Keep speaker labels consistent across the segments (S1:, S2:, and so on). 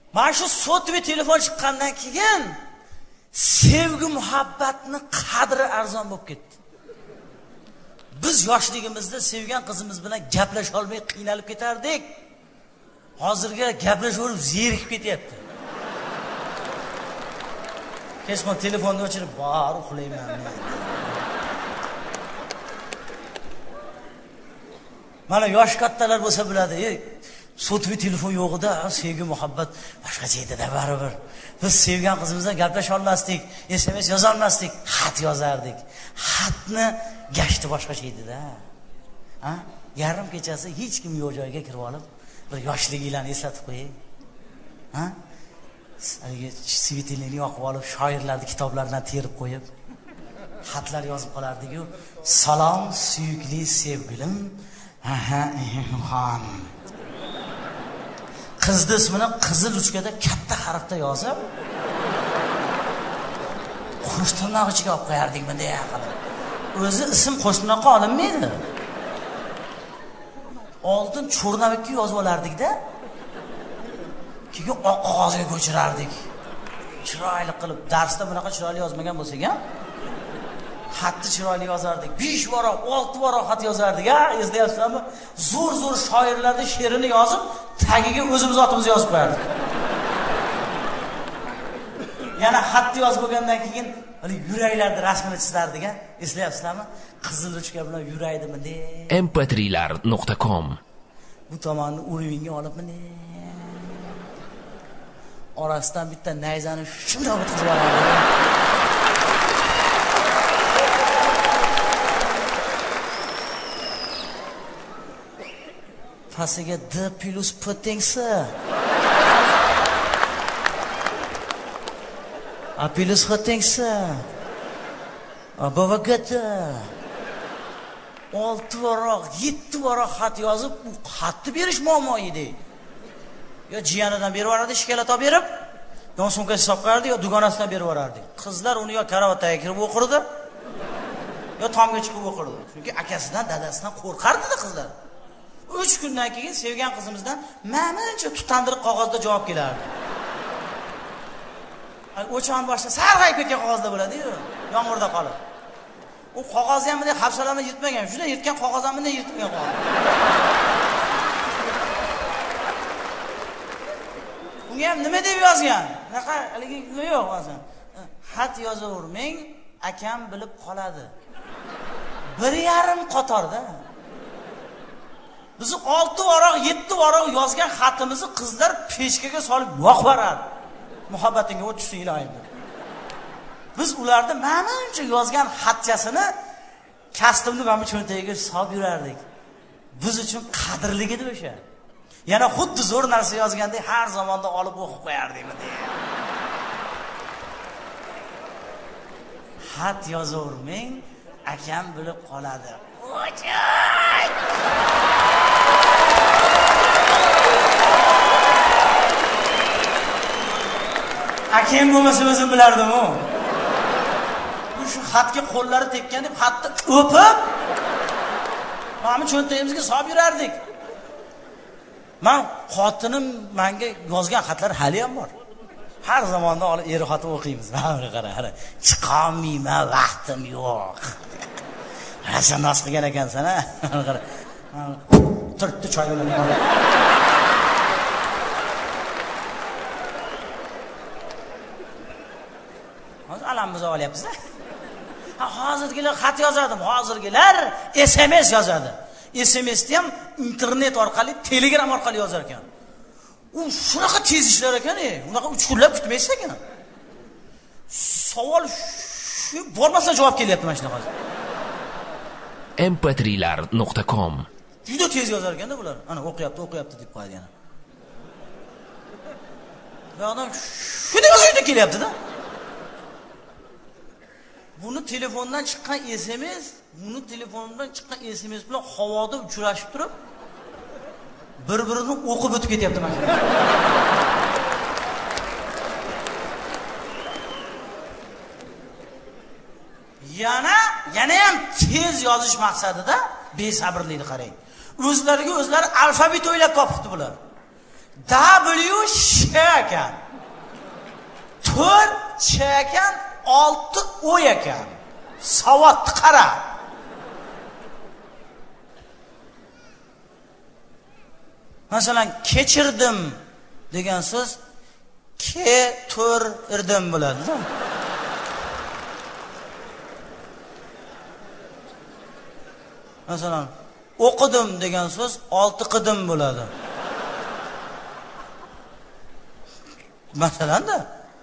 S1: Mana shu sotli telefon chiqqandan keyin sevgi muhabbatni qadri arzon bo'lib ketdi. Biz yoshligimizda sevgan qizimiz bilan gaplasha olmay qiynalib ketardik. Hozirga gaplashaverib zerikib ketyapti. Kechqurun telefonni o'chirib, bor uxlayman. Mana yosh kattalar bo'lsa biladi, sotli telefon yo'g'ida sevgi muhabbat boshqacha edi-da baribir. Biz sevgan qizimizdan gaplasha olmasdik, SMS yoza olmasdik, xat yozardik. Xatni gashti boshqacha edi-da. Ha? Yarim kechasi hech kim yo'q joyga kirib olib, bir yoshligingizni eslatib qo'ying. Ha? Haligi svitilni yoqib olib, shoirlarning kitoblaridan terib qo'yib, xatlar yozib qolardik-ku. Salom suyukli sevgilim. Xon. Qizni ismini qizil ruchkada katta harfda yozib, qo'shtirnoq ichiga olib qo'yardik bunday qilib. O'zi ism qo'shtirnoqqa olinmaydi. Oldin cho'rnavakka yozib olardik-da. Keyin oq qog'ozga ko'chirardik. Chiroyli qilib, darsda bunaqa chiroyli yozmagan bo'lsak ham, xatni chiroyli yozardik. 5 varoq, 6 varoq xat yozardik. Ha, eslayapsizmi? Zo'r shoirlarning she'rini yozib, tagiga o'zimiz otimizni yozib qo'yardik. Yana xatni yozib bo'lgandan keyin yuraklarning rasmini chizardik, ha? Eslayapsizmi? Qizil ruchka bilan yurakni bunday
S2: mp3lar.com
S1: bu tomonni uringa olib bunday orasidan bitta nayzani shunday o'tkazib yuborardik. Pastiga D plus P tengsi. A plus H tengsi. A B va G. 6 varoq, 7 varoq xat yozib, bu xatni berish muammo edi. Yo jiyanidan berib yuborardi, shikolat olib berib, yo sumkasiga solib qo'yardi, yo dugonasidan berib yuborardi. Qizlar uni yo karavotga kirib o'qirdi, yo tomga chiqib o'qirdi. Chunki akasidan, dadasidan qo'rqardi-da qizlar. 3 kundan keyin sevgan qizimizdan ma'muncha tutandiriq qog'ozda javob kelardi. O'chon boshida sarg'ayib ketgan qog'ozda bo'ladi-yu, yomg'irda qolib. U qog'ozni ham bunday hafsalamni yirtmagan, shunday yirtgan qog'oz ham bunday yirtib qo'ygan qog'oz. Bunga ham nima deb yozgan? Naqa haligi yo'q hozir. Xat yozavermang, akam bilib qoladi. 1,5 qatorda. Biz 6 varoq, 7 varoq yozgan xatimizni qizlar pechkaga solib yoqib beradi. Muhabbatingga o'tishsin ilohim. Biz ularni ma'muncha yozgan xatchasini kastimni mana bu cho'ntagiga solib yurardik. Biz uchun qadrli edi o'sha. Yana xuddi zo'r narsa yozgandek har zamonda olib o'qib qo'yardik bunday. Xat yozavermang, akam bilib qoladi. Akam bo'lmasa o'zim bilardim-ku. Shu xatga qo'llari tekkan deb xatni o'pib, mana cho'ntagimizga solib yurardik. Men xotinim menga yozgan xatlar hali ham bor. Har zamonda olib er-xotin o'qiymiz. Mana qara. Chiqolmayman, vaqtim yo'q. Hasan nos qilgan ekansan-a? Qara. Turtdi choy bilan. Hozir alamizni olyapmiz-da. Hozirgilar xat yozadim, hozirgilar SMS yozadi. SMSni ham internet orqali, Telegram orqali yozar ekan. U shunaqa tez ishlar ekan-e, unaqa 3 kunlab kutmaysiz ekan. Savol shu bormasa javob kelyapti mana shunaqa.
S2: mp3lar.com
S1: Juda tez yozar ekan-da bular. Ana o'qiyapti deb qo'yadi yana. Bu odam shunday yozib kelyapti-da. Buni telefondan chiqqan SMS, buni telefondan chiqqan SMS bilan havoda uchrashib turib, bir-birini o'qib o'tib ketyapti mana. Yana ham tez yozish maqsadida besabrlikni qarang. O'zlariga o'zlari alfabet o'ylab topibdi bular. W shak. ekan. 4 ch ekan, 6 o ekan. Savodni qara. Masalan, kechirdim degan so'z ke-to'rdim bo'ladi-da. Masalan, o'qidim degan so'z 6 qidim bo'ladi. Masalan-da.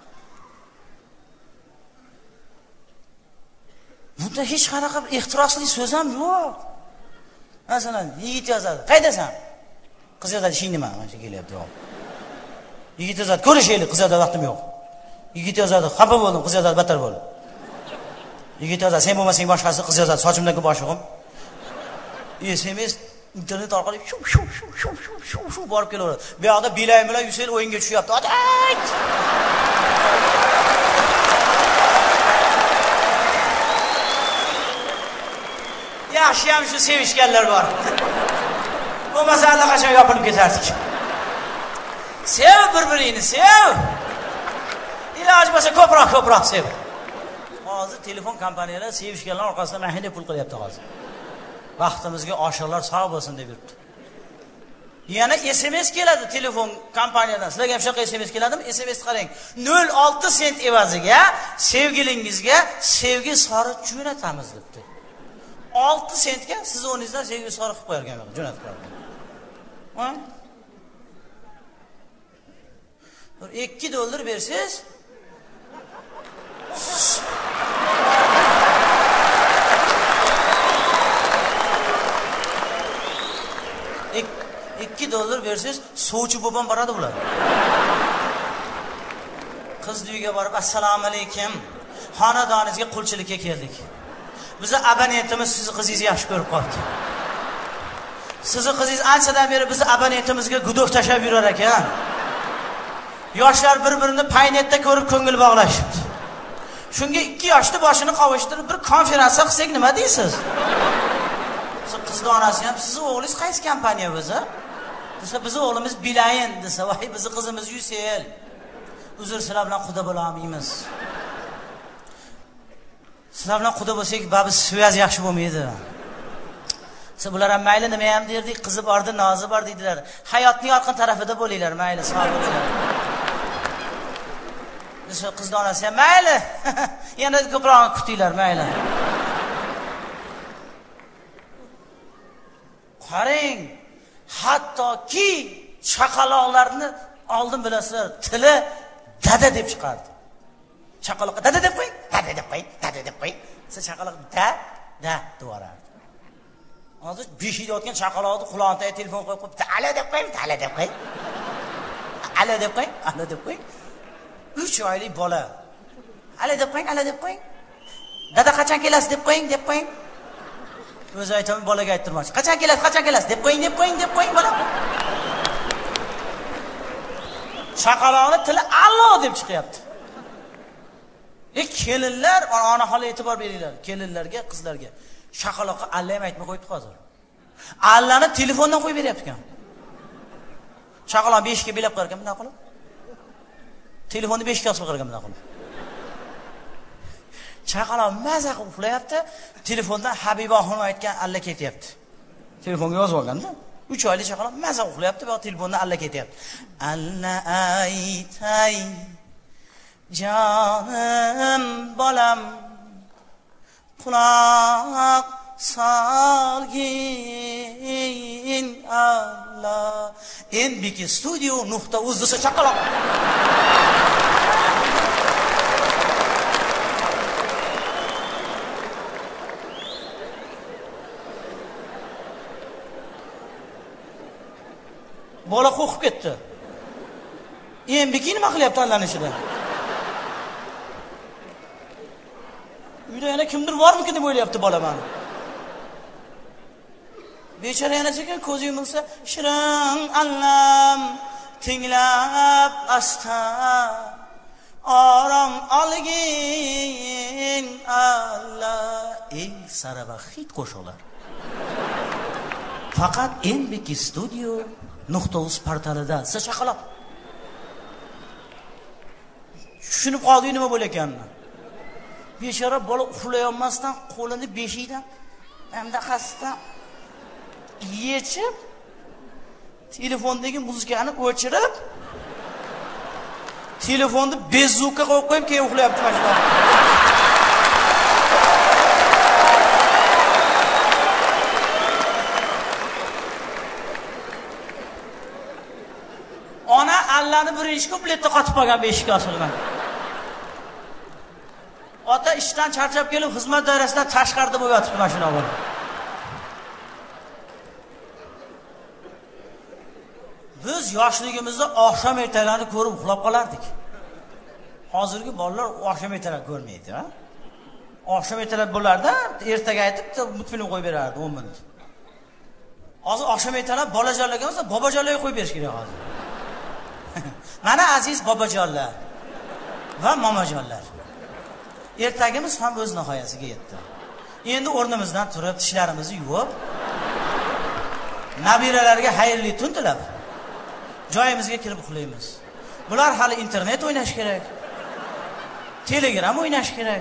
S1: Bunda hech qanaqa ehtirosli so'z ham yo'q. Masalan, yigit yozadi. Qaydasan? Qiz yozadi, "Shingdiman, mana shu kelyapti." Yigit yozadi, "Ko'rishaylik, qiz yozadi, vaqtim yo'q." Yigit yozadi, "Xafa bo'ldim", qiz yozadi, "Battar bo'ldi." Yigit yozadi, "Sen bo'lmasang boshqasi", qiz yozadi, "Sochimdagi boshig'im." SMS internet orqali shu borib kelaveradi. Bu yoqda Bilay bilan Yusel o'yinga tushyapti. Ayt! Yaxshi ham shu sevishganlar bor. Bo'lmasa allaqachon yopilib ketardik. Sev bir-biringni, sev. Iloji bo'lsa ko'proq sev. Hozir telefon kompaniyalari sevishganlar orqasidan mana shunday pul qilyapti hozir. Vaqtimizga oshiqlar sog' bo'lsin deb yuribdi. Yana SMS keladi telefon kompaniyadan. Sizlarga ham shunaqa SMS keladimi? SMS qarang. 0.6 sent evaziga sevgilingizga sevgi sori jo'natamiz debdi. 6 sentga siz o'rningizdan sevgi sori qilib qo'yarkan, jo'natib qo'yarkan. Ha? $2 bersiz, $2 bersiz, sovchi bo'pam boradi bular. Qiz uyiga borib, "Assalomu alaykum. Xonadoningizga qulchilikka keldik. Bizni abonentimiz sizni qizingizni yaxshi ko'rib qoldi. Sizni qizingiz anchadan beri bizni abonentimizga gudoq tashab yurar ekan. Yoshlar bir-birini paynetda ko'rib ko'ngil bog'lashibdi. Shunga 2 yoshni boshini qovushtirib bir konferensiya qilsak nima deysiz?" Siz qizni onasi ham, "Sizning o'g'lingiz qaysi kompaniya o'zi?" desa, "Bizning o'g'limiz Bilayin" desa, "Voy, bizning qizimiz Yusel. Uzr, sizlar bilan quda bo'la olmaymiz. Sizlar bilan quda bo'lsak, babi suyaz yaxshi bo'lmaydi." Siz bular ham mayli nima ham derdik, qizi bordi, nozi bor deydilar. Hayotning yorqin tarafida bo'linglar, mayli, sog' bo'linglar. Desa, qiz onasi ham, "Mayli. Yana ko'proq kutinglar, mayli." Qarang, hattoki chaqaloqlarni oldin bilasizlar, tili dada deb chiqardi. Chaqaloqqa dada deb qo'ying, dada deb qo'ying, dada deb qo'ying. Siz chaqaloq da deb yuborardi. Hozir 5 yil o'tgan chaqaloqni qulog'iga telefon qo'yib, "Ala deb qo'ying, ala deb qo'ying. Ala deb qo'ying, ala deb qo'ying." 3 oylik bola. "Ala deb qo'ying, ala deb qo'ying. Dada qachon kelasiz deb qo'ying, deb qo'ying." O'zi aytaman, bolaga ayttirmoqchi. "Qachon kelasiz deb qo'ying, deb qo'ying, deb qo'ying bola." Chaqaloqning tili allo deb chiqyapti. Kelinlar, onaxonlar e'tibor beringlar. Kelinlarga, qizlarga. Chaqaloqqa alla ham aytmay qo'yibdi hozir. Allani telefondan qo'yib beryapti ekan. Chaqaloq 5 ga belab qo'yar ekan bunday qilib. Telefonni 5 ga osib qo'yar ekan bunday qilib. Chaqaloq maza qilib uxlayapti. Telefondan Habiba xonim aytgan alla ketyapti. Telefonga yozib olganda 3 oylik chaqaloq maza uxlayapti va telefondan alla ketyapti. "Alla aytay jonim bolam, quloq solgin Allah." NBK Studio.uz desa chaqaloq. Bola qo'rqib ketdi. NBK nima qilyapti allanishida? Uyda yana kimdir bormikin deb o'ylayapti bola meni. Bechora yana sekin ko'z yumilsa, "Shirin allam tinglab asta, orom olgin Allah." Eng sarava hit qo'shiqlar. Faqat NBK Studio.uz portalida siz chaqaloq. tushunib qoldik nima bo'layotganini. Bechora bola uxlayolmasdan qo'lini beshidan hamda qasddan yechib, telefondagi muzikani o'chirib, telefonni bezzuka qo'yib qo'yib keyin uxlayapti mashina. Ona Allahni birinchi kupletda qotib qolgan beshikka osilgan. Ota ishdan charchab kelib xizmat doirasidan tashqarida bo'lib yotibdi mashina bo'lib. Biz yoshligimizda oqshom ertalarini ko'rib uxlab qolardik. Hozirgi bolalar oqshom ertalab ko'rmaydi, ha? Oqshom ertalab bo'larda ertaga aytib multfilm qo'yib berardi 10 minut. Hozir oqshom ertalab bolajonlarga bo'lsa, bobojonlarga qo'yib berish kerak hozir. Mana aziz bobojonlar va momajonlar. Ertagimiz ham o'z nihoyasiga yetdi. Endi o'rnimizdan turib, tishlarimizni yuvib, nabiralarga xayrli tun tilab, joyimizga kirib uxlaymiz. Bular hali internet o'ynash kerak. Telegram o'ynash kerak.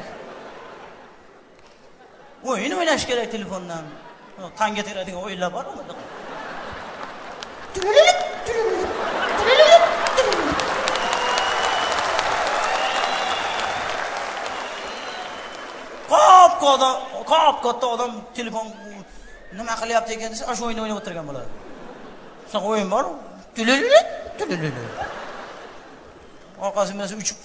S1: O'yin o'ynash kerak telefondan. Tanga teradigan o'yinlar bor unda. Qop katta odam telefon nima qilyapti ekan desa, shu o'yinni o'ynab o'tirgan bo'ladi. Shu o'yin bor. Orqasidan uchib.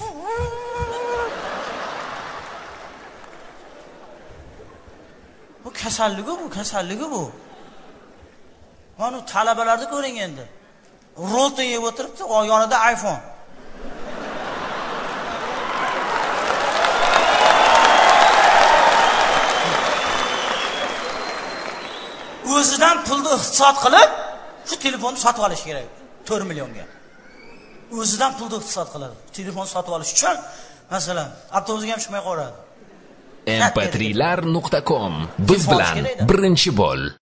S1: Bu kasalligi bu. Mana talabalarni ko'ring endi. Rolta yeb o'tiribdi, yonida iPhone. O'zidan pulni iqtisod qilib, shu telefonni sotib olish kerak 4 millionga. O'zidan pulni iqtisod qiladi. Telefon sotib olish uchun, masalan, avtobusga ham chiqmay qoladi.
S2: mp3lar.com biz bilan birinchi bo'l.